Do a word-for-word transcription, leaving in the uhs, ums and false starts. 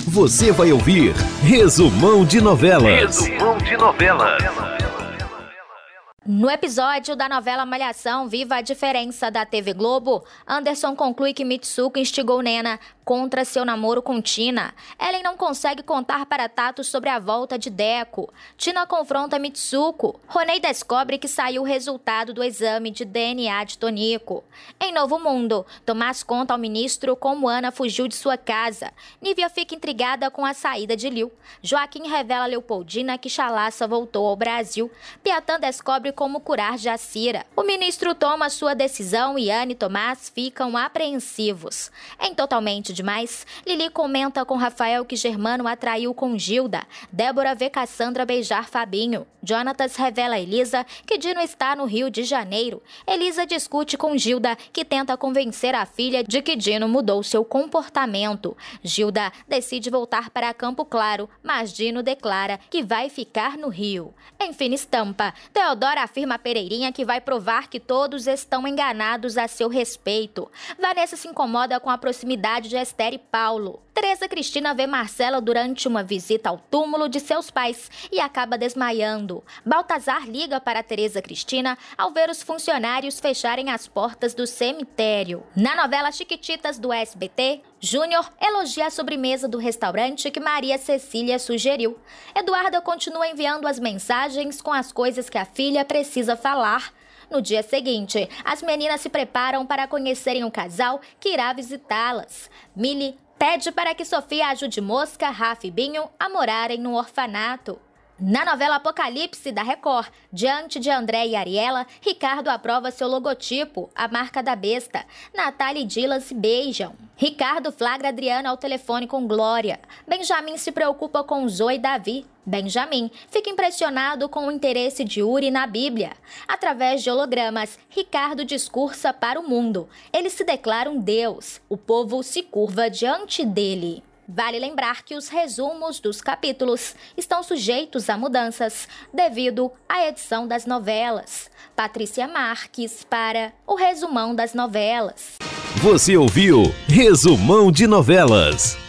Você vai ouvir Resumão de Novelas. Resumão de Novelas. No episódio da novela Malhação Viva a Diferença da T V Globo, Anderson conclui que Mitsuko instigou Nena contra seu namoro com Tina. Ellen não consegue contar para Tato sobre a volta de Deco. Tina confronta Mitsuko. Ronei descobre que saiu o resultado do exame de D N A de Tonico. Em Novo Mundo, Tomás conta ao ministro como Ana fugiu de sua casa. Nívia fica intrigada com a saída de Liu. Joaquim revela a Leopoldina que Chalaça voltou ao Brasil. Piatã descobre como curar Jacira. O ministro toma sua decisão e Ana e Tomás ficam apreensivos. Em Totalmente Demais, Lili comenta com Rafael que Germano a traiu com Gilda. Débora vê Cassandra beijar Fabinho. Jonatas revela a Elisa que Dino está no Rio de Janeiro. Elisa discute com Gilda, que tenta convencer a filha de que Dino mudou seu comportamento. Gilda decide voltar para Campo Claro, mas Dino declara que vai ficar no Rio. Em Fina Estampa, Teodora afirma a Pereirinha que vai provar que todos estão enganados a seu respeito. Vanessa se incomoda com a proximidade de Esther e Paulo. Tereza Cristina vê Marcela durante uma visita ao túmulo de seus pais e acaba desmaiando. Baltazar liga para Tereza Cristina ao ver os funcionários fecharem as portas do cemitério. Na novela Chiquititas do S B T, Júnior elogia a sobremesa do restaurante que Maria Cecília sugeriu. Eduarda continua enviando as mensagens com as coisas que a filha precisa falar. No dia seguinte, as meninas se preparam para conhecerem um casal que irá visitá-las. Milly pede para que Sofia ajude Mosca, Rafa e Binho a morarem no orfanato. Na novela Apocalipse da Record, diante de André e Ariela, Ricardo aprova seu logotipo, a marca da besta. Natália e Dylan se beijam. Ricardo flagra Adriana ao telefone com Glória. Benjamin se preocupa com Zoe e Davi. Benjamin fica impressionado com o interesse de Uri na Bíblia. Através de hologramas, Ricardo discursa para o mundo. Ele se declara um deus. O povo se curva diante dele. Vale lembrar que os resumos dos capítulos estão sujeitos a mudanças devido à edição das novelas. Patrícia Marques para o Resumão das Novelas. Você ouviu Resumão de Novelas.